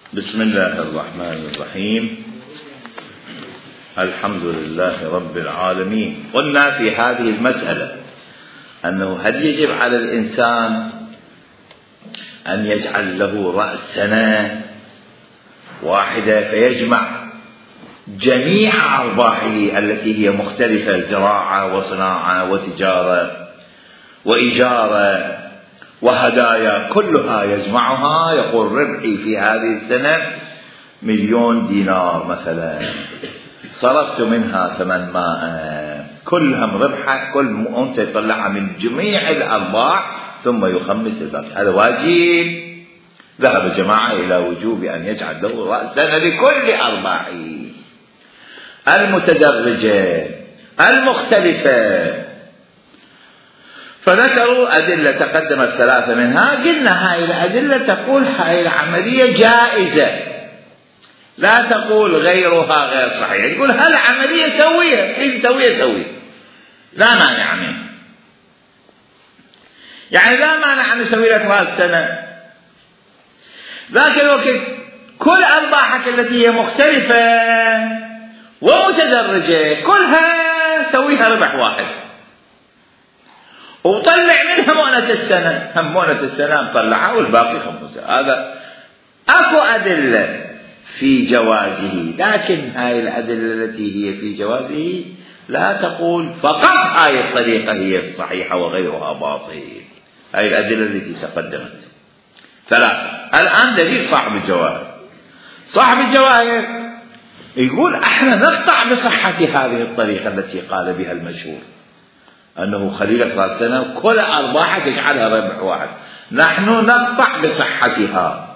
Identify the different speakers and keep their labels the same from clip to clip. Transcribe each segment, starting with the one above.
Speaker 1: بسم الله الرحمن الرحيم. الحمد لله رب العالمين. قلنا في هذه المسألة أنه هل يجب على الإنسان أن يجعل له رأس سنة واحدة فيجمع جميع أرباحه التي هي مختلفة، زراعة وصناعة وتجارة وإجارة وهدايا، كلها يجمعها يقول ربحي في هذه السنة 1,000,000 دينار مثلا، صرفت منها 8 ماء، كلهم ربحة، كل أنت يطلعها من جميع الأرباح ثم يخمس الباقي. هذا واجب. ذهب جماعة إلى وجوب أن يجعل له رأس سنة لكل أرباحه المتدرجة المختلفة. فذكروا أدلة تقدمت 3 منها، قلنا هاي الأدلة تقول هاي العملية جائزة، لا تقول غيرها غير صحيح، يقول هالعملية سوية لا مانع منه، يعني لا مانع أن نسوي لك رأس سنة. ذاك الوقت كل أرباحك التي هي مختلفة ومتدرجة كلها سويها ربح واحد وطلع منها مؤنة السنة، هم مؤنة السنة مطلعها والباقي 5. هذا أكو أدلة في جوازه، لكن هاي الأدلة التي هي في جوازه لا تقول فقط هاي الطريقة هي صحيحة وغيرها باطل. هاي الأدلة التي تقدمت 3. الآن دليل صاحب الجواهر. صاحب الجواهر يقول احنا نقطع بصحة هذه الطريقة التي قال بها المشهور أنه خليلك رأس سنة كل أرباحك يجعلها ربح واحد. نحن نقطع بصحتها،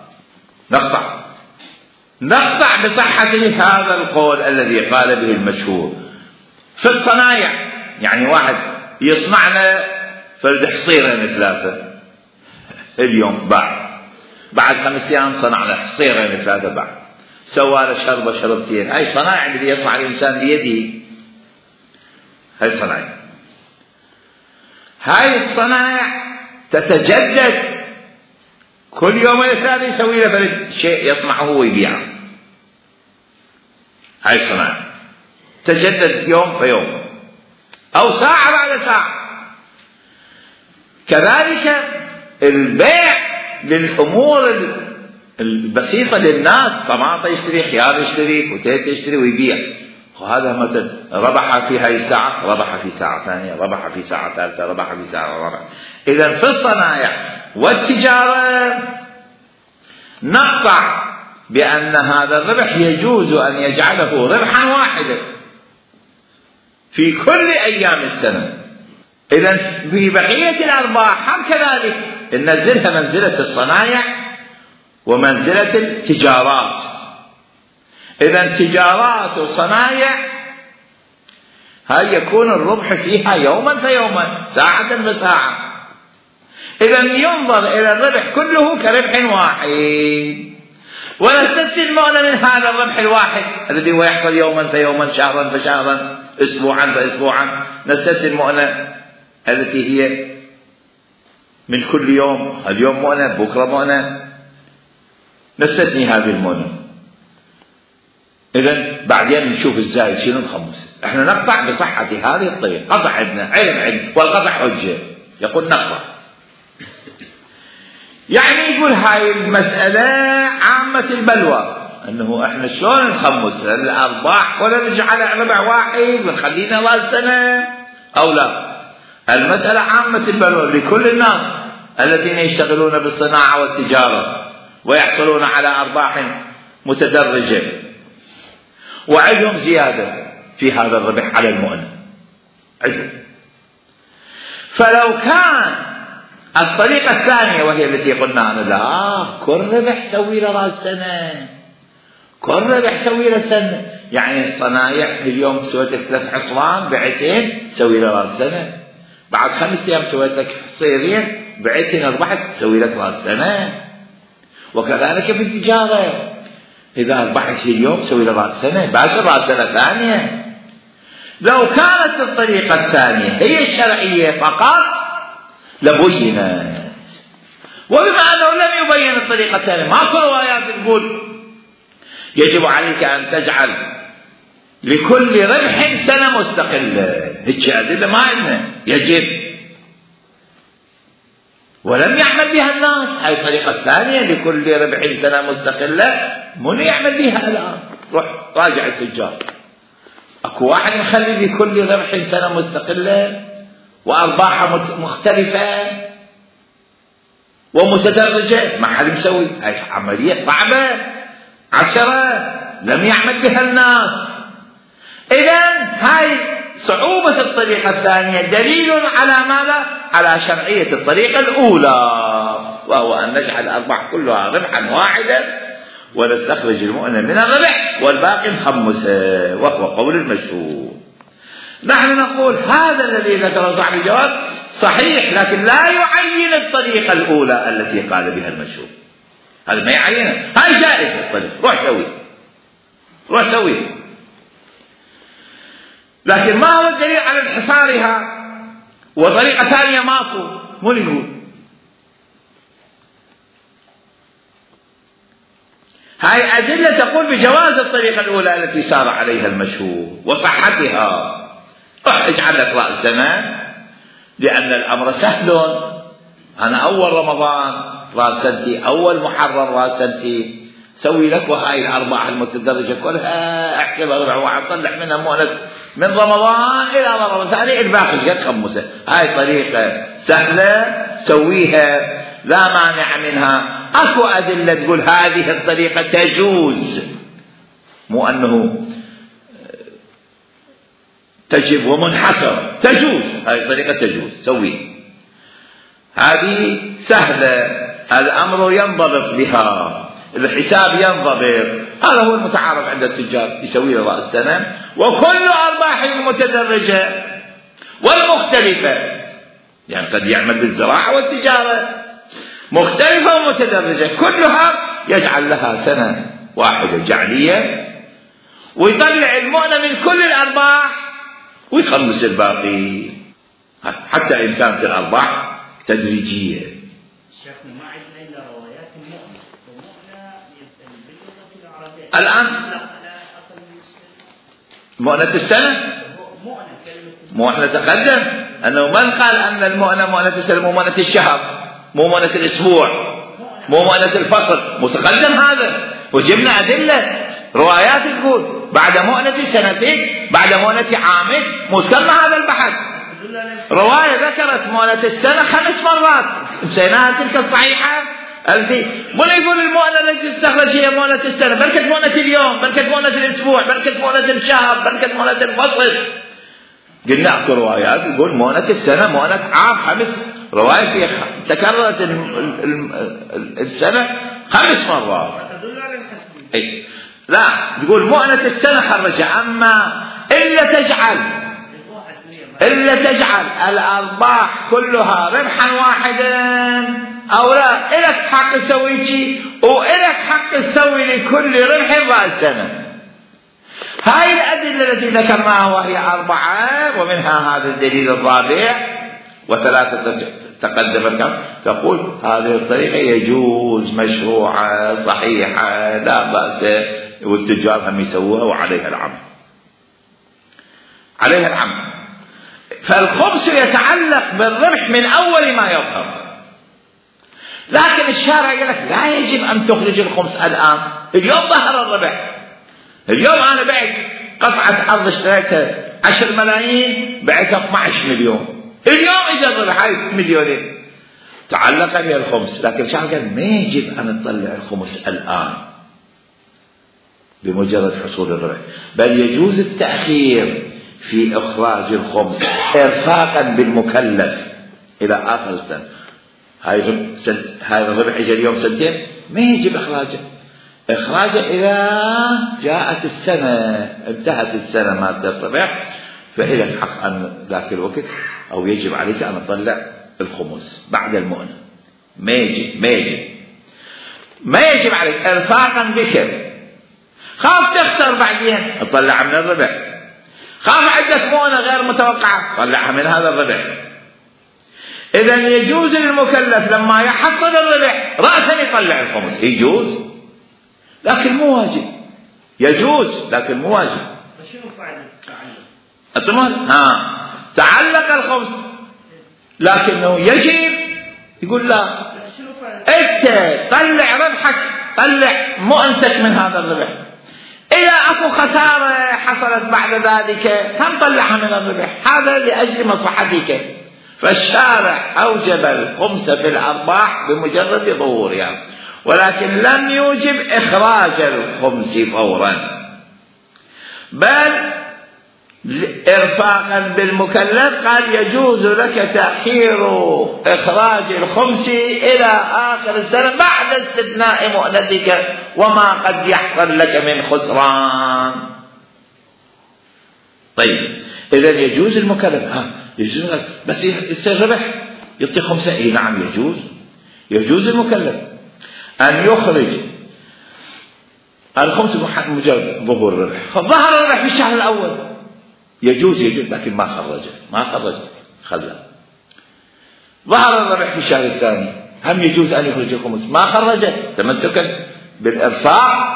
Speaker 1: نقطع بصحة هذا القول الذي قال به المشهور. في الصنايع يعني واحد يصنعنا فرد حصيرين 3 اليوم، بعد 5 أيام صنع له حصيرين 3 بعد، سوى له شربة شربتين. هاي صنايع اللي يصنع الإنسان بيده، هاي صنايع. هاي الصنايع تتجدد كل يومين 3 يسوي له فرد شيء يصنعه ويبيعه. هاي الصنايع تجدد يوم فيوم أو ساعة بعد ساعة. كذلك البيع للأمور البسيطة للناس، طماطة يشتري، خيار يشتري، كوتيت يشتري ويبيع. وهذا مثلا ربح في هاي الساعة، ربح في ساعة ثانية، ربح في ساعة ثالثة، ربح في ساعة رابعة. إذن في الصنايع والتجارة نقطع بأن هذا الربح يجوز أن يجعله ربحا واحدا في كل أيام السنة. إذن في بقية الأرباح هم كذلك ننزلها منزلة الصنايع ومنزلة التجارات. إذن تجارات وصنايع هاي يكون الربح فيها يوما فيوما، ساعة بساعة. إذن ينظر إلى الربح كله كربح واحد، ونستثني المعنى من هذا الربح الواحد الذي هو يحصل يوما فيوما، شهرا فشهرا، أسبوعا فأسبوعا. نستثني المعنى التي هي من كل يوم، اليوم مؤنة بكرة مؤنة، نستثني هذه المؤنة. إذن بعدين نشوف الزايد شنو نخمس. احنا نقطع بصحة هذه الطريقة، قطع عندنا علم والقطع حجة، يقول نقطع. يعني يقول هاي المسألة عامة البلوى، أنه احنا شلون نخمس الأرباح ولا نجعل ربع واحد ونخلينا رأس سنة أو لا. المسألة عامة البلوى لكل الناس الذين يشتغلون بالصناعة والتجارة ويحصلون على أرباح متدرجة وعندهم زيادة في هذا الربح على المؤنة عندهم. فلو كان الطريقة الثانية وهي التي قلنا أنا لا كل ربح سوي له رأس سنة، كل ربح سوي له سنة، يعني الصنايع اليوم سويت لك 3 حصران بعتين سوي له رأس سنة، بعد 5 أيام سويت لك حصيرين بعتين ربحت سوي لك رأس سنة. وكذلك في التجارة إذا ربحت في اليوم سوي له رأس سنة، باشر رأس سنة ثانية. لو كانت الطريقة الثانية هي الشرعية فقط لبينت، وبما أنه لم يبين الطريقة الثانية، ماكو روايات تقول يجب عليك أن تجعل لكل ربح سنة مستقلة. هيك أدلة ما عندنا، يجب، ولم يعمل بها الناس. هاي الطريقة الثانية، لكل ربح سنة مستقلة، من يعمل بها الآن؟ روح راجع التجار، اكو واحد يخلي لكل ربح سنة مستقلة وأرباحها مختلفة ومتدرجة، ما حد مسوي. هاي عملية صعبة 10 لم يعمل بها الناس. إذن هاي صعوبة الطريقة الثانية دليل على ماذا؟ على شرعية الطريقة الأولى، وهو أن نجعل الأرباح كلها ربحا واحدا ونستخرج المؤنة من الربح والباقي نخمسه، وهو قول المشهور. نحن نقول هذا الذي ذكره صاحب الجواب صحيح، لكن لا يعين الطريقة الأولى التي قال بها المشهور. هذا ما يعينها، هاي جائزة الطريقة، روح سوي. لكن ما هو الدليل على انحصارها؟ وطريقة ثانية ماكو، من يقول؟ هاي أدلة تقول بجواز الطريقة الأولى التي سار عليها المشهور وصحتها. راح اجعل لك رأس سنة، لأن الأمر سهل. أنا أول رمضان رأس سنتي، أول محرم رأس سنتي، سوي لك وهاي الأرباح المتدرجة كلها احسبها ربع واحد، طلع منها مؤنة من رمضان إلى رمضان ثاني، الباقي قد خمسة. هاي طريقة سهلة سويها، لا مانع منها. أكو أدلة تقول هذه الطريقة تجوز، مو أنه تجب ومنحصر، تجوز. هذه الطريقة تجوز، سويه. هذه سهلة، الأمر ينضبط بها، الحساب ينضبط. هذا هو المتعارف عند التجار، يسوي له رأس سنة، وكل أرباح المتدرجة والمختلفة، يعني قد يعمل بالزراعة والتجارة مختلفة ومتدرجة، كلها يجعل لها سنة واحدة جعلية، ويطلع المؤنة من كل الأرباح ويخلص الباقي، حتى إن كانت الأرباح تدريجية.
Speaker 2: شيخنا ما عندنا إلا روايات المؤنة، والمؤنة باللغة العربية
Speaker 1: الآن مؤنة السنة، مؤنة تقدم أنه من قال أن المؤنة مؤنة السنة، مو مؤنة الشهر، مو مؤنة الأسبوع، مو مؤنة الفصل، متقدم هذا. وجبنا أدلة روايات تقول بعد مؤنة سنتين، بعد مؤنة عامين، متكلم هذا البحث. رواية ذكرت مؤنة السنة 5 مرات، نسيناها تلك الصحيحة التي من يقول المؤنة التي تستخرج هي مؤنة السنة، بركة مؤنة اليوم، بركة مؤنة الأسبوع، بركة مؤنة الشهر، بركة مؤنة الفصل. قلنا اكو روايات يقول مؤنة السنة مؤنة عام، 5 رواية فيها تكررت السنة 5 مرات. اي لا، تقول مؤنة السنة خرجها، اما إلا تجعل الأرباح كلها ربحا واحدا أو لا، إلك حق تسوي شيء، وإلك حق تسوي لكل ربح رأس سنة. هاي الأدلة التي ذكرناها وهي 4، ومنها هذا الدليل الرابع، و3 تقدم تقول هذه الطريقة يجوز، مشروعة، صحيحة، لا بأس، والتجار هم يسووها وعليها العمل، عليها العمل. فالخمس يتعلق بالربح من أول ما يظهر، لكن الشارع يقول لك لا يجب أن تخرج الخمس الآن. اليوم ظهر الربح، اليوم أنا بعت قطعة أرض اشتريتها 10 ملايين، بعتها 12 مليون، اليوم إجا الربح 2 مليونين، تعلق بها الخمس. لكن الشارع قال ما يجب أن نطلع الخمس الآن بمجرد حصول الربح، بل يجوز التأخير في إخراج الخمس إرفاقا بالمكلف إلى آخر السنة. هاي الربح إجا اليوم 2 سنين، ما يجب إخراجه إذا جاءت السنة، انتهت السنة ما الربح، فإلك حق أن ذاك الوقت أو يجب عليك أن تطلع الخمس بعد المؤنة. ما يجب عليك إرفاقا بك، خاف تخسر بعدين تطلع من الربح، خاف عندك مؤنة غير متوقعة طلعها من هذا الربح. إذن يجوز للمكلف لما يحصل الربح رأسا يطلع الخمس، يجوز، لكن مو واجب. يجوز لكن مو واجب.
Speaker 2: فشنو فائدة التعلق؟
Speaker 1: تعلق الخمس لكنه يجب. يقول لا، انت طلع ربحك، طلع مؤنتك من هذا الربح. إذا أكو خسارة حصلت بعد ذلك هم طلعها من الربح، هذا لأجل مصلحتك. فالشارع أوجب الخمس في الأرباح بمجرد ظهورها، ولكن لم يوجب إخراج الخمس فورا، بل إرفاقا بالمكلف قال يجوز لك تأخير إخراج الخمس إلى آخر السنة بعد استثناء مؤنتك وما قد يحصل لك من خسران. طيب إذا يجوز المكلف يجوز لك بس يصير ربح يعطي خمسة. نعم يجوز المكلف أن يخرج الخمس مجرد ظهور الربح. فظهر الربح في الشهر الأول يجوز لكن ما خرج خلى. ظهر الربح في الشهر الثاني هم يجوز أن يخرج الخمس، ما خرجه تمسكا بالإرفاق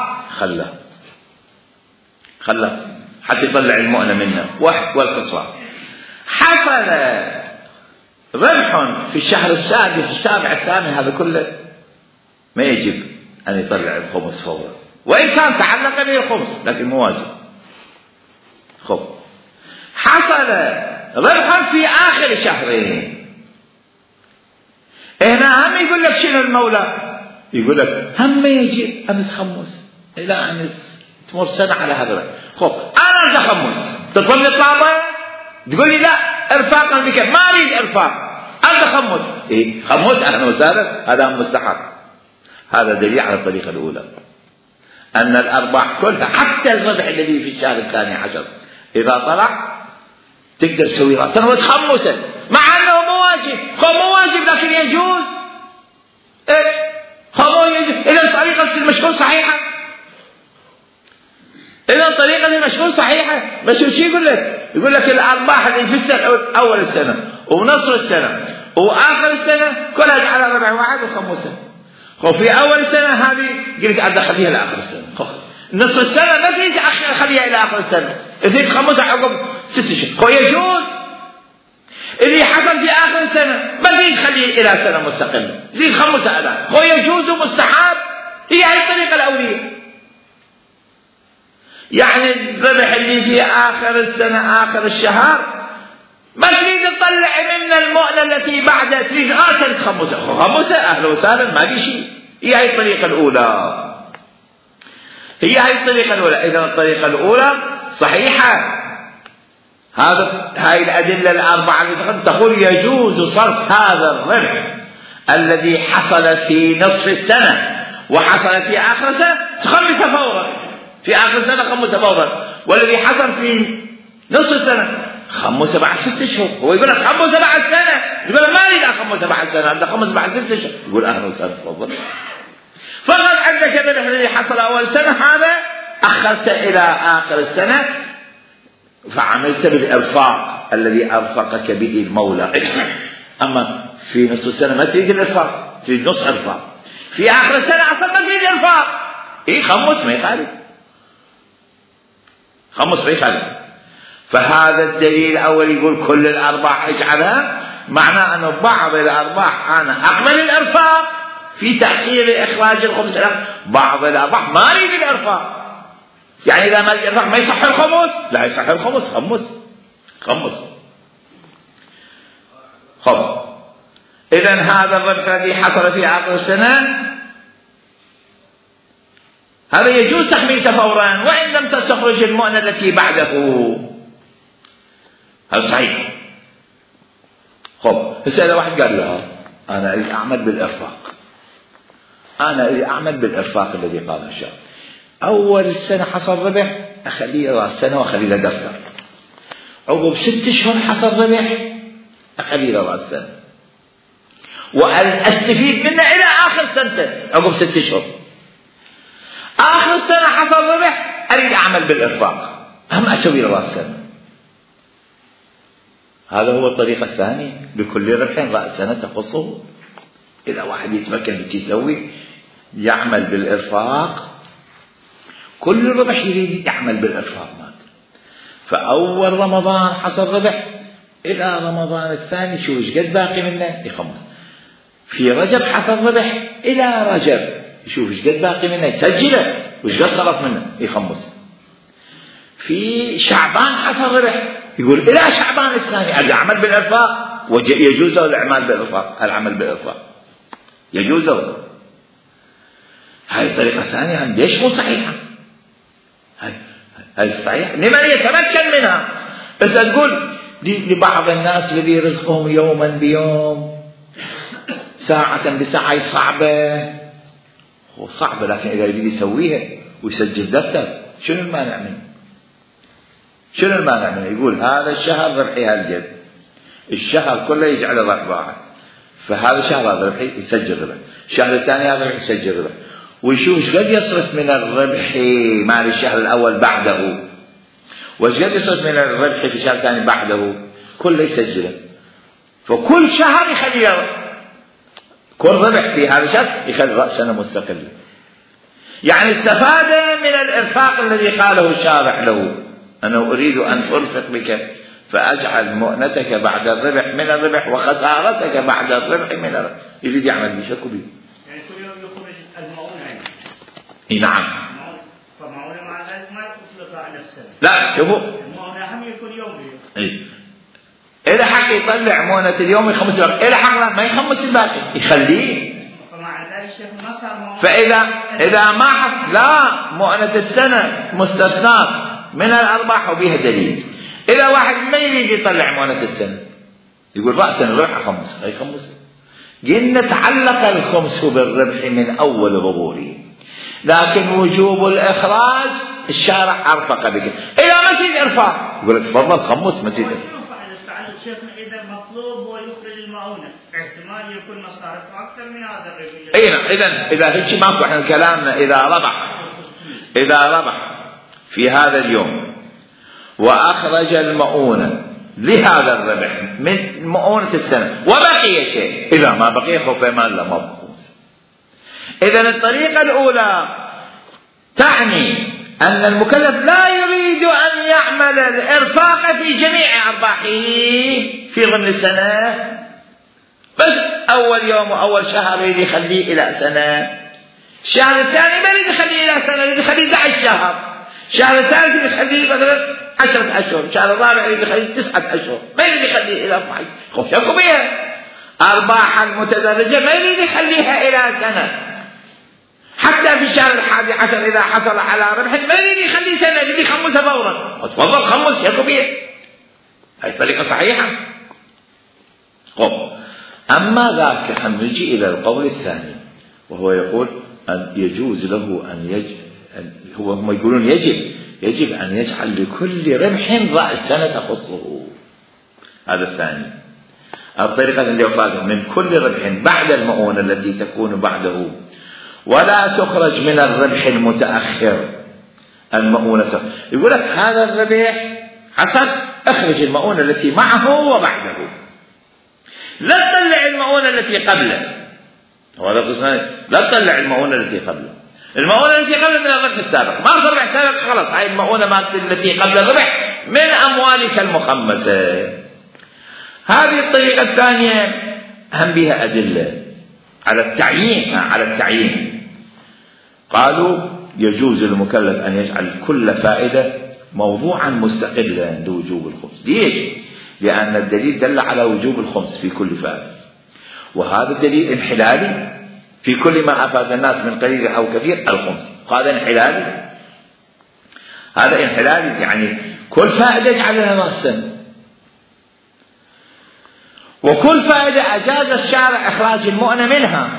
Speaker 1: خلى حتى يطلع المؤنة منه والخسران. حصل ربح في الشهر السادس السابع الثامن، هذا كله ما يجب أن يطلع الخمس فورا، وإن كان تعلق به الخمس لكن مو واجب. حصل ربحا في آخر شهرين، هنا هم يقول لك شنو المولى؟ يقول لك هم يجب أن تخمس إلى أن تمر سنة على هذا الربح. أنا أريد أخمس، تطلب الطابة تقول لي لا إرفاقا بك، ما أريد إرفاق، أريد أخمس. خمس أهلا وسهلا، هذا مستحق. هذا دليل على الطريقة الأولى أن الأرباح كلها حتى الربح الذي في الشهر الثاني عشر إذا طلع تقدر تسوي رأسا وتخمسا، مع أنه مو واجب لكن يجوز. إذا طريقة المشهور صحيحة، بس وش يقول لك الأرباح اللي في السنة أول السنة ونصف السنة وآخر السنة كلها على ربع واحد وخمسة. في أول السنة هذه قلت أنا أخليها لآخر السنة، نصف السنة ما تريد أخليها إلى آخر السنة، تريد خمسة عقب 6 شهور. يجوز اللي حصل في آخر السنة ما تريد تخليه إلى سنة مستقلة، تريد خمسة الآن، يجوز مستحب. هي الطريقة الأولية، يعني الربح اللي في آخر السنة آخر الشهر ما تريد تطلع من المؤنة التي بعدها، تريد آخر خمسة أهلا وسهلا ما في شيء. هي الطريقة الأولى. إذا الطريقة الأولى صحيحة. هاي الأدلة الأربعة اللي تقول يجوز صرف هذا الربح الذي حصل في نصف السنة وحصل في آخر السنة تخمسه فورا، في آخر السنة خمسه فورا، والذي حصل في نصف السنة خمسه بعد 6 شهور. هو يقول لك خمسه بعد سنة، يقول لك ما أريد خمسه بعد سنة، أريد خمسه بعد 6 شهور. يقول أهلا وسهلا تفضل. فقط عندك الربح الذي حصل أول سنة هذا أخرت إلى آخر السنة فعملت بالإرفاق الذي أرفقك به المولى. أما في نصف السنة ما تريد الإرفاق، تريد نصف إرفاق. في آخر السنة أصلا ما تريد إرفاق، خمس ما يخالف، فهذا الدليل الأول يقول كل الأرباح اجعلها، معناه أنه بعض الأرباح أنا أقبل الإرفاق في تأخير إخراج الخمس، بعض الأرباح ما يريد الإرفاق. يعني إذا ما يريد الإرفاق ما يصح الخمس، لا يصح الخمس، خمس. إذن هذا الربح الذي حصل في آخر السنة هذا يجوز تخميسه فورا وإن لم تستخرج المؤنة التي بعده. هذا صحيح. هسه إذا واحد قال له أنا أريد أعمل بالإرفاق الذي قال الشيخ، أول السنة حصل ربح أخليه رأس السنة وأخليه له دفتر، عقب 6 شهور حصل ربح أخليه له رأس السنة وأستفيد منه إلى آخر سنة عقب 6 شهور. آخر السنة حصل ربح أريد أعمل بالإرفاق، هم أسوي له رأس السنة. هذا هو الطريقة الثانية، لكل ربح رأس سنة تخصه. إذا واحد يتمكن بك يسوي يعمل بالإرفاق كل الربح يريد يعمل بالإرفاق مالته. فأول رمضان حصل ربح، إلى رمضان الثاني شو إيش قد باقي منه يخمس. في رجب حصل ربح، إلى رجب يشوف إيش قد باقي منه يسجله وإيش قد صرف منه يخمس. في شعبان حصل ربح، يقول إلى شعبان الثاني أرجع أعمل بالإرفاق، ويجوز له العمل بالإرفاق يجوز له. هاي طريقة ثانية ليش مو صحيحة؟ هاي صحيحة لمن يتمكن منها. بس تقول لبعض الناس الذي رزقهم يوما بيوم ساعة بساعة صعبة، هو صعبة لكن إذا يريد يسويها ويسجل دفتر شنو المانع منه؟ شنو المانع منه؟ يقول هذا الشهر ربحي هالجد، الشهر كله يجعله ربح، فهذا الشهر هذا ربحي يسجل ربح، الشهر الثاني هذا ربحي يسجل ربح، ويشوف قد يصرف من الربح مال الشهر الأول بعده، وش قد يصرف من الربح في الشهر الثاني بعده، كله يسجله. فكل شهر يخليه كل ربح في هذا الشهر يخلي رأس سنة مستقلة. يعني استفاد من الإرفاق الذي قاله الشارع له، أنا أريد أن أرفق بك فأجعل مؤنتك بعد الربح من الربح وخسارتك بعد الربح من الربح. يريد يعمل بشكل بيه.
Speaker 2: يعني كل يوم يخرج المؤونة يعني.
Speaker 1: نعم.
Speaker 2: فمؤونة مع ذلك ما يطلق على السنة.
Speaker 1: لا شوفوا.
Speaker 2: المؤونة هم يكون يوم بيوم.
Speaker 1: إذا حق يطلع مؤنة اليوم يخمس الباقي، إذا حق ما يخمس الباقي يخليه.
Speaker 2: فمع ذلك الشيخ ما صار مؤونة.
Speaker 1: فإذا ما حق لا مؤنة السنة مستثنات من الأرباح وبها دليل. إذا واحد ما يريد يطلع مؤنة السنة يقول رأسا الربح أخمس، أي خمس. قلنا تعلق الخمس بالربح من أول ظهوره، لكن وجوب الإخراج الشارع أرفق بك. إذا ما تريد إرفاق يقول لك تفضل خمس ما تريد.
Speaker 2: التعلق شيخنا إذا مطلوب هو يخرج المؤونة، احتمال يكون مصارفه أكثر من هذا الربح.
Speaker 1: إذا هيك ماكو. إحنا كلامنا إذا ربح في هذا اليوم وأخرج المؤونة لهذا الربح من مؤونة السنة وبقي شيء، إذا ما بقي خوف مال لا مبخوص. إذن الطريقة الأولى تعني أن المكلف لا يريد أن يعمل الإرفاق في جميع أرباحه في ضمن السنة، بس أول يوم وأول شهر يريد يخليه إلى سنة، الشهر الثاني ما يريد يخليه إلى سنة، يريد يخليه 11 شهر، الشهر الثالث يخليه مثلا 10 أشهر، الشهر الرابع يخليه 9 أشهر، ما يريد يخليه إلى 12. خوف شكوا بها أرباح المتدرجة ما يريد يخليها إلى سنة. حتى في الشهر 11 إذا حصل على ربح ما يريد يخليه سنة، يريد يخمسها فورا. تفضل خمس شكوا بها. هاي طريقة صحيحة. أما ذاك نجي إلى القول الثاني وهو يقول أن يجوز له أن هم يقولون يجب أن يجعل لكل ربح رأسا تخصه. هذا الثاني. الطريقة اللي يقال من كل ربح بعد المؤونة التي تكون بعده، ولا تخرج من الربح المتأخر المؤونة. يقول لك هذا الربح حسن اخرج المؤونة التي معه وبعده، لا تطلع المؤونة التي قبله. وهذا قسمان لا تطلع المؤونة التي قبله. المؤونة التي قبل من الربح السابق، ما صار ربح سابق خلاص، هاي المؤونة التي قبل الربح من أموالك المخمسة. هذه الطريقة الثانية هم بها أدلة على التعيين. قالوا يجوز للمكلف أن يجعل كل فائدة موضوعا مستقلا لوجوب الخمس. ليش؟ لأن الدليل دل على وجوب الخمس في كل فائدة، وهذا الدليل انحلالي في كل ما أفاد الناس من قليل أو كثير الخمس. هذا انحلالي يعني كل فائدة يجعلها رأسا، وكل فائدة أجاز الشارع إخراج المؤنة منها.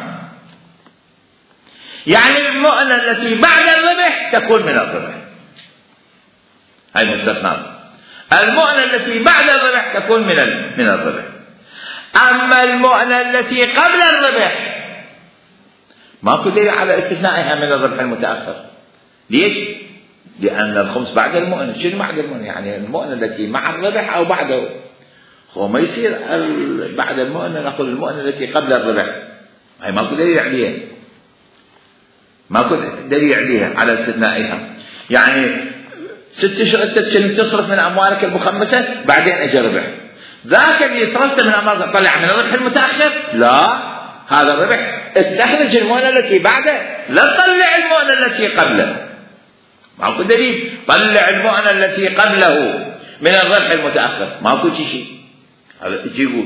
Speaker 1: يعني المؤنة التي بعد الربح تكون من الربح، هاي مستثنات. المؤنة التي بعد الربح تكون من الربح. أما المؤنة التي قبل الربح ماكو دليل على استثنائها من الربح المتأخر. ليش؟ لأن الخمس بعد المؤنة. شنو بعد المؤنة؟ يعني المؤنة التي مع الربح أو بعده. هو ما يصير بعد المؤنة نقول المؤنة التي قبل الربح، هاي ماكو دليل عليها. ماكو دليل عليها على استثنائها. يعني 6 أشهر أنت كنت تصرف من أموالك المخمسة بعدين أجى ربح، ذاك اللي صرفته من أموالك طلع من الربح المتأخر، لا، هذا الربح استخرج المؤنة التي بعده، لا تطلع المؤنة التي قبله. ماكو دليل طلع المؤنة التي قبله من الربح المتأخر، ماكو شيء. هذا يقول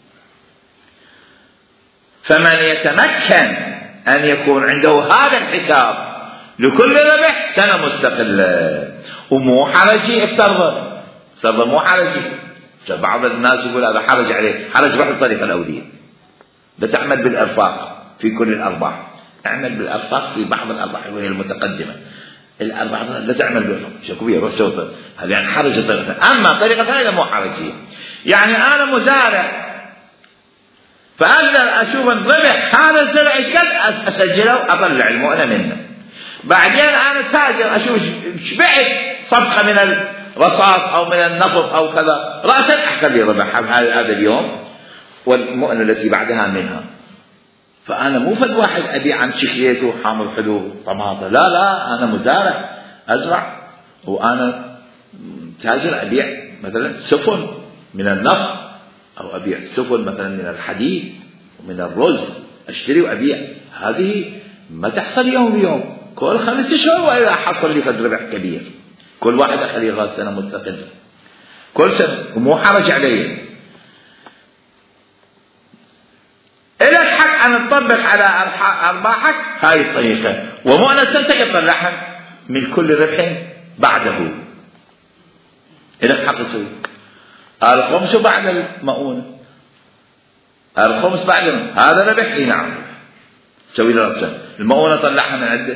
Speaker 1: فمن يتمكن أن يكون عنده هذا الحساب لكل ربح سنة مستقلة ومو حرجي، افترض مو حرجي. بعض الناس يقول هذا حرج عليه، حرج روح الطريقة الأولية، بتعمل بالأرفاق في كل الأرباح، اعمل بالأرفاق في بعض الأرباح وهي المتقدمة، الأرباح لا تعمل بالأرفاق، شكوية روح سوطة، هذا يعني حرج طريقة. أما طريقة هذا مو حرجية، يعني أنا مزارع فأقدر أشوف الربح هذا الزرع إيش قد أسجله أطلع المؤنة منه. بعدين أنا تاجر أشوف شبعت صفقة من الرصاص أو من النفط أو كذا، رأسا أحكم لي ربح هذا اليوم والمؤنة التي بعدها منها. فأنا مو فد واحد أبيع عن شكليته وحامل حلو طماطة، لا، أنا مزارع أزرع وأنا تاجر أبيع مثلا سفن من النفط أو أبيع سفن مثلا من الحديد ومن الرز، أشتري وأبيع. هذه ما تحصل يوم بيوم، كل 5 أشهر وإذا حصل لي فد ربح كبير، كل واحد أخلي غاز سنة مستقلة كل سنة ومو حرج عليه. إلك حق أن تطبق على أرباحك هاي الطريقة، ومؤنة سنتك تطلعها من كل ربح بعده. إلك حق تسوي الخمس بعد المؤونة، الخمس بعد هذا ربح، اي نعم تسوي له رأسا. المؤونة طلعها من عدة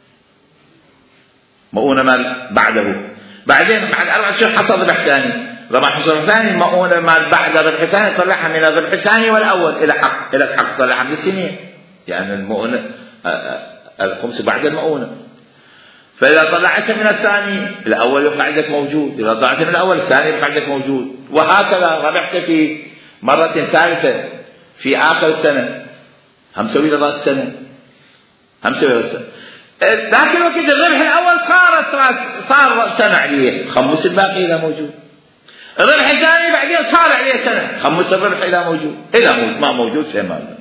Speaker 1: مؤونة مال بعده، بعدين بعد 4 أشهر حصل ربح ثاني، ربح حصل ثاني، مؤونة مال بعد الربح الثاني طلعها من الربح الثاني والأول. إلى حق طلعها من السنين، يعني المؤونة الخمس بعد المؤونة. فإذا طلعت من الثاني الأول يبقى عندك موجود، إذا طلعت من الأول الثاني يبقى عندك موجود، وهكذا. ربحت في مرة ثالثة في آخر السنة، هم سوي له رأس السنة، هم سوي له السنة. ذاك الوقت الربح الأول صار رأس سنة عليه، خمس الباقي إذا موجود. الربح الثاني بعدين صار عليه سنة، خمس الربح إذا موجود، إذا ما موجود فما.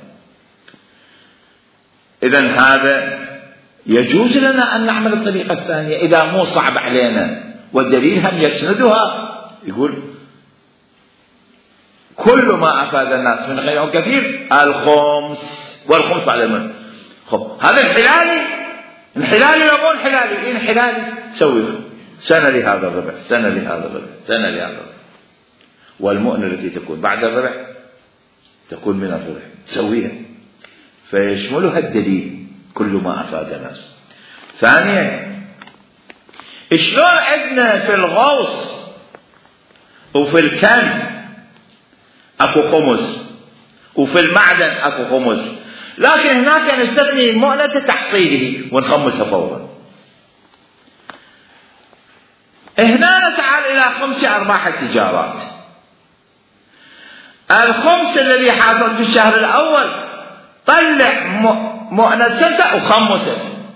Speaker 1: إذن هذا يجوز لنا أن نعمل الطريقة الثانية إذا مو صعب علينا، والدليل هم يسندها. يقول كل ما أفاد الناس من خير كثير الخمس، والخمس بعد المن. هذا الحلالي يقول حلالي، إن حلالي سوي سنة لهذا الربح، سنة لهذا الربح، سنة لهذا الربح. والمؤنة التي تكون بعد الربح تكون من الربح سويها، فيشملها الدليل كل ما أفاد الناس. ثانيا، شلون عندنا في الغوص وفي الكنز أكو خمس، وفي المعدن أكو خمس، لكن هناك نستثني مؤنة تحصيله ونخمسها فورا. هنا نتعال إلى 5 أرباح التجارات. الخمس الذي حصل في الشهر الأول طلع مؤنة سنة وخمسة،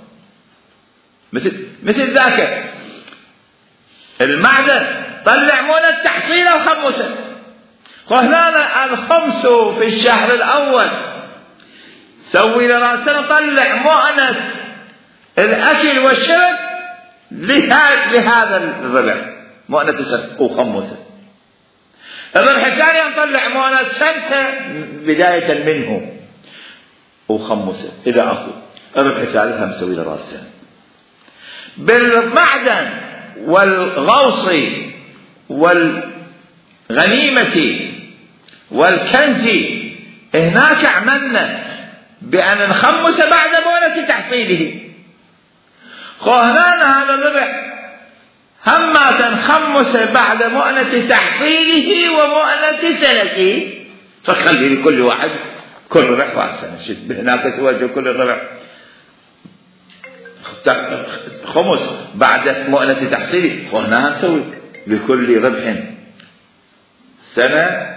Speaker 1: مثل ذاك المعدن طلع مؤنة تحصيله وخمسة. وهنا الخمس في الشهر الأول سوي لرأسنا طلع مؤنة الأكل والشرب لهذا الربح، مؤنة سنة وخمسة. الربح الثاني نطلع مؤنة سنة بداية منه وخمسة إذا أكو. الربح الثالث هم سوي لرأسنا. بالمعدن والغوص والغنيمة والكنز هناك عملنا بأن نخمس بعد مؤنة تحصيله. هنا هذا الربح هما تنخمس بعد مؤنة تحصيله ومؤنة سنته، فخلي لكل واحد كل ربح رأسا. هناك توجه كل الربح خمس بعد مؤنة تحصيله، وهنا نسوي لكل ربح سنة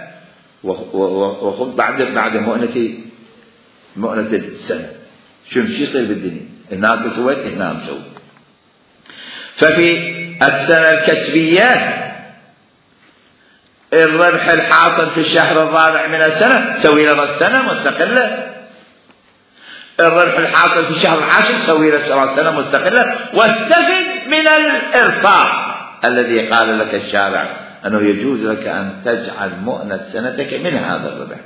Speaker 1: وخذ بعد مؤنة السنة. شو يصير بالدنيا؟ هناك سويت هنا مسوي. ففي السنة الكسبية الربح الحاصل في الشهر الرابع من السنة سوي له رأس سنة مستقلة، الربح الحاصل في الشهر العاشر سوي له رأس سنة مستقلة، واستفد من الإرفاق الذي قال لك الشارع أنه يجوز لك أن تجعل مؤنة سنتك من هذا الربح.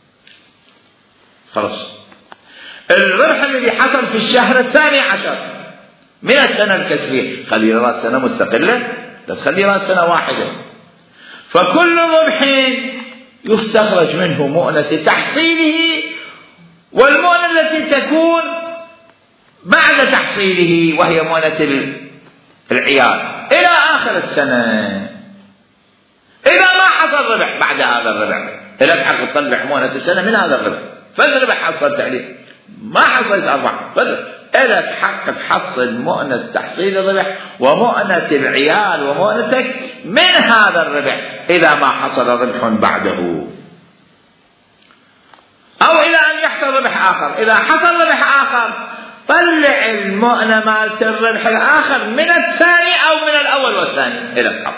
Speaker 1: خلاص الربح الذي حصل في الشهر الثاني عشر من السنة الكسبية خلي رأس سنة مستقلة، لا تخلي رأس سنة واحدة. فكل ربح يستخرج منه مؤنة تحصيله والمؤنة التي تكون بعد تحصيله وهي مؤنة العيال إلى آخر السنة. إذا ما حصل ربح بعد هذا الربح إذا حق تطلع مؤنة السنة من هذا الربح، فالربح حصلت عليه ما حصلت أرباح، إذا تحقق تحصل مؤنة تحصيل الربح ومؤنة العيال ومؤنتك من هذا الربح إذا ما حصل ربح بعده، أو إلى أن يحصل ربح آخر. إذا حصل ربح آخر طلع المؤنة مالت الربح الآخر من الثاني أو من الأول والثاني إلى الحق.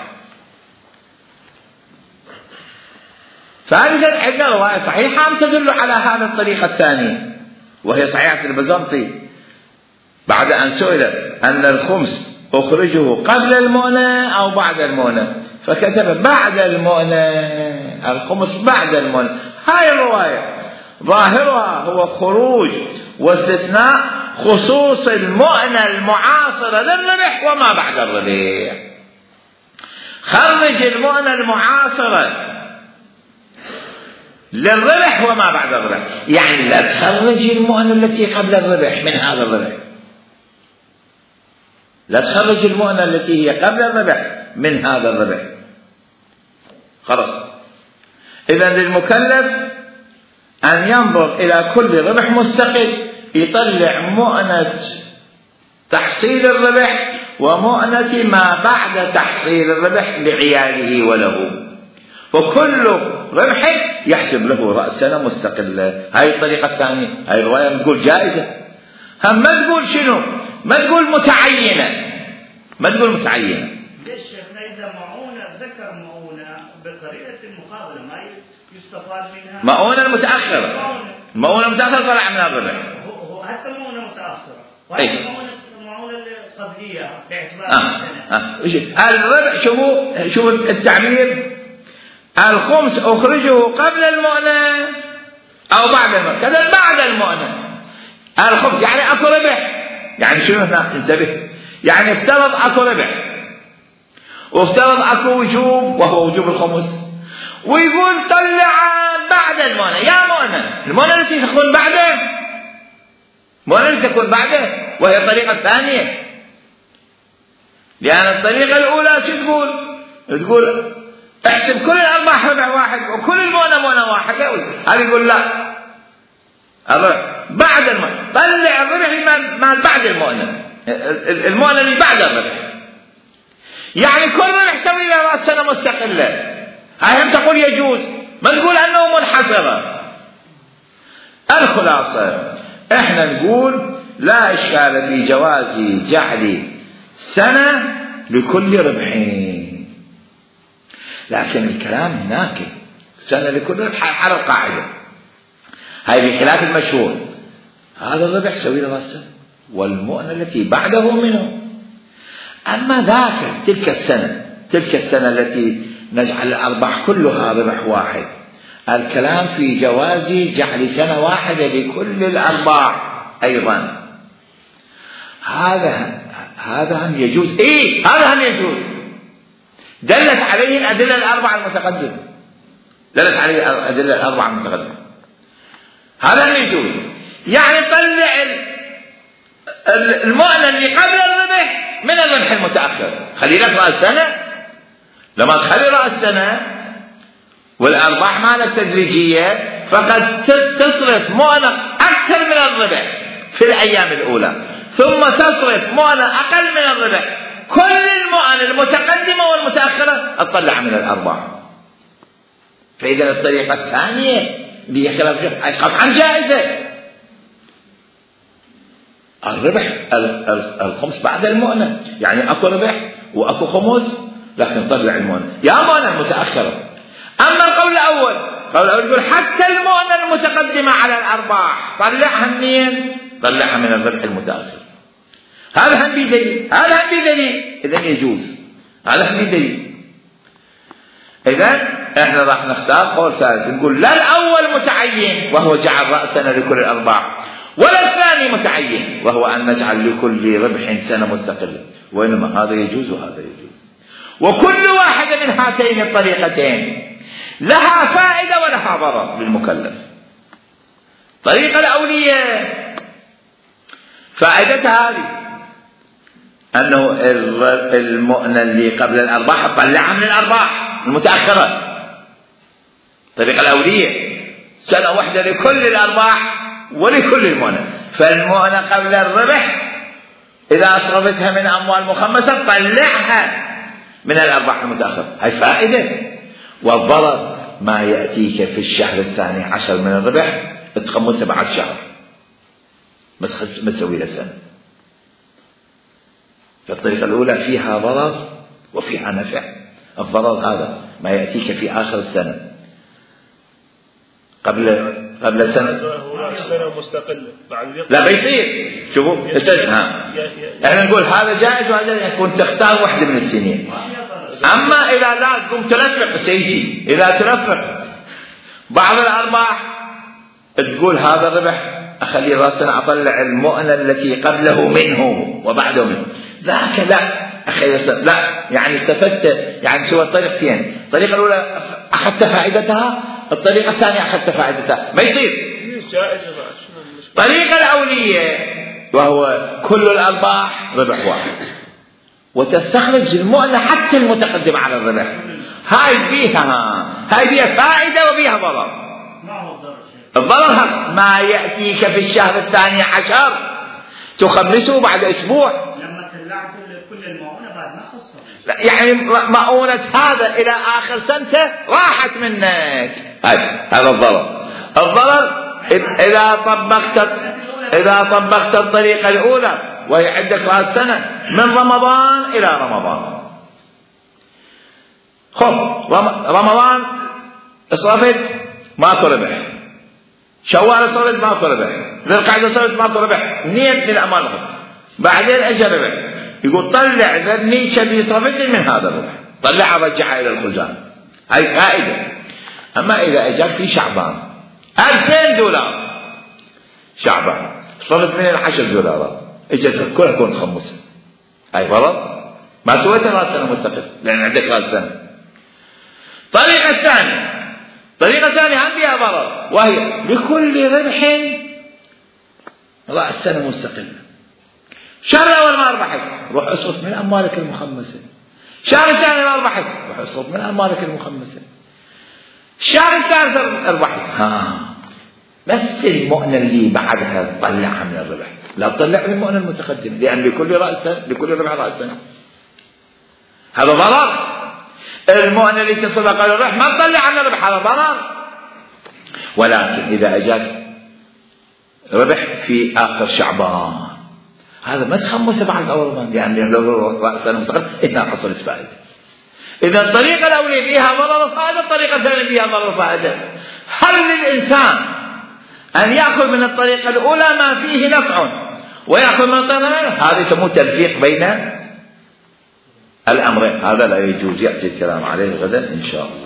Speaker 1: ثالثا عندنا رواية صحيحة تدل على هذه الطريقة الثانية وهي صحيحة البزنطي بعد أن سئل أن الخمس أخرجه قبل المؤنة أو بعد المؤنة فكتب بعد المؤنة، الخمس بعد المؤنة. هاي الرواية ظاهرها هو خروج واستثناء خصوص المؤنة المعاصرة للربح وما بعد الربح. خرج المؤنة المعاصرة للربح وما بعد الربح، يعني لا تخرج المؤنة التي قبل الربح من هذا الربح، لا تخرج المؤنة التي هي قبل الربح من هذا الربح. خلاص إذن للمكلف أن ينظر إلى كل ربح مستقل يطلع مؤنة تحصيل الربح ومؤنة ما بعد تحصيل الربح لعياله وله، وكل ربح يحسب له رأس سنة مستقلة. هاي الطريقة الثانية، هاي الرواية نقول جائزة، هم ما تقول شنو، ما تقول متعينة، ما تقول متعينة.
Speaker 2: ليش شيخنا إذا معونة ذكر معونة بقرينة المقابلة ما يستفاد منها؟
Speaker 1: معونة المتأخرة، المعونة المتأخرة طلع من الربح،
Speaker 2: هو حتى معونة متأخرة وهي المعونة القبلية باعتبار السنة.
Speaker 1: الربح شوفوا التعبير، الخمس أخرجه قبل المؤنة أو بعد المؤنة، كذا بعد المؤنة. الخمس يعني أكو ربح، يعني شنو هنا انتبه، يعني افترض أكو ربح وافترض أكو وجوب وهو وجوب الخمس، ويقول طلع بعد المؤنة. يا مؤنة، المؤنة التي تكون بعده، المؤنة التي تكون بعده وهي الطريقة الثانية، لأن الطريقة الأولى شو تقول؟ تقول احسب كل الأرباح ربع واحد وكل المؤنة مؤنة واحدة. هذا يقول لا، الربح بعد المؤنة، طلع الربح مال بعد المؤنة، المؤنة اللي بعد الربح، يعني كل ربح سوي له رأس سنة مستقلة. هاي هم تقول يجوز، ما نقول أنه منحصرة. الخلاصة احنا نقول لا إشكال في جواز جعل سنة لكل ربحين، لكن الكلام هناك سنة لكل ربح على القاعدة هاي بخلاف المشهور، هذا الربح سوي له رأس سنة والمؤنة التي بعده منه. أما ذاك تلك السنة التي نجعل الأرباح كلها ربح واحد، الكلام في جواز جعل سنة واحدة لكل الأرباح أيضا، هذا هم يجوز. هذا هم يجوز، دلت عليه الأدلة الأربعة المتقدمة، دلت عليه الأدلة الأربعة المتقدمة، هذا هم يجوز. يعني طلع المؤنة اللي قبل الربح من الربح المتأخر، خلي لك رأس سنة. لما تخلي رأس سنة والأرباح مالك تدريجية فقد تصرف مؤنة أكثر من الربح في الأيام الأولى، ثم تصرف مؤنة أقل من الربح. كل المؤن المتقدمة والمتأخرة تطلع من الأرباح. فإذا الطريقة الثانية بخلاف قطعا جائزة. الربح الخمس بعد المؤنة، يعني أكو ربح وأكو خمس، لكن طلع المؤنة يا مؤنة المتأخرة. أما القول الأول يقول حتى المؤنة المتقدمة على الأرباح طلعها منين؟ طلعها من الربح المتأخر. هذا هم بدليل، إذا يجوز، هذا هم بدليل. إذا إحنا راح نختار قول ثالث، نقول لا الأول متعين وهو جعل رأسنا لكل الأرباح، ولا الثاني متعين وهو أن نجعل لكل ربح سنة مستقلة، وإنما هذا يجوز وهذا يجوز. وكل واحدة من هاتين الطريقتين لها فائدة ولها ضرر للمكلف. الطريقة الأولية فائدتها هذه أنه المؤنة اللي قبل الأرباح تطلعها من الأرباح المتأخرة. الطريقة الأولية سنة واحدة لكل الأرباح ولكل المؤنة، فالمؤنة قبل الربح إذا أصرفتها من أموال مخمسة طلعها من الأرباح المتأخرة، هاي فائدة. والضرر ما يأتيك في الشهر الثاني عشر من الربح تخمسه بعد شهر ما تسوي له سنة. فالطريقة الأولى فيها ضرر وفيها نفع. الضرر هذا ما يأتيك في آخر السنة قبل سنة
Speaker 3: مستقلة
Speaker 1: لا بيصير. شوفوا احنا نقول هذا جائز وهذا يكون تختار واحدة من السنين. أما إذا لا تقوم ترفق سيجي، إذا ترفق بعض الأرباح تقول هذا الربح أخلي رأسنا أطلع المؤنة التي قبله منه وبعده منه، ذاك لا أخلي لا، يعني استفدت، يعني سوى الطريقتين. الطريقة الأولى أخذت فائدتها، الطريقة الثانية أخذت فائدتها، ما يصير. الطريقة الأولية وهو كل الأرباح ربح واحد، وتستخرج المؤنة حتى المتقدم على الربح، هاي بيها فائدة وبيها ضرر. الضرر ما يأتيك في الشهر الثاني عشر تخمسه بعد أسبوع.
Speaker 2: لما طلعت كل المؤونة بعد ما خصها،
Speaker 1: يعني مؤونة هذا إلى آخر سنة راحت منك، هذا الضرر. إذا طبقت الطريقة الأولى وهي عندك رأس سنة من رمضان إلى رمضان، رمضان اصرفت ماكو ربح، شوال اصرفت ماكو ربح، ذي القعدة اصرفت ماكو ربح، نيت من أمانهم، بعدين أجى ربح، يقول طلع ذا النيشة اللي صرفت من هذا الربح، طلع رجعها إلى الخزان، هاي فائدة. أما إذا أجاك في شعبان $2000 شعبان صرفت من $10 اجت كلها تكون خمسة، هاي غلط، ما سويتها رأس سنة مستقل لأن عندك رأس سنة. طريقة ثانية هم فيها ضرر، وهي بكل ربح رأس سنة مستقلة. شهر الأول ما أربحت روح اصرف من أموالك المخمسة، شهر الثاني ما أربحت روح اصرف من أموالك المخمسة، الشهر الثالث أربحت بس المؤنة اللي بعدها تطلعها من الربح، لا تطلع من المؤنة المتقدم، لأن لكل ربح رأس سنة. هذا ضرر. المؤنة اللي تصل قبل الربح ما تطلع عن الربح، هذا ضرر. ولكن إذا أجاك ربح في آخر شعبان هذا ما تخمسه بعد أول رمضان، لأن لو رأس سنة مستقل إنها حصلت فائدة. إذا الطريقة الأولى فيها ضرر وفائدة، الطريقة الثانية فيها ضرر وفائدة. هل للإنسان أن يأخذ من الطريقة الأولى ما فيه نفع ويأخذ من الطريقة الثانية؟ هذا يسموه تلفيق بين الأمرين، هذا لا يجوز. يأتي الكلام عليه غدا إن شاء الله.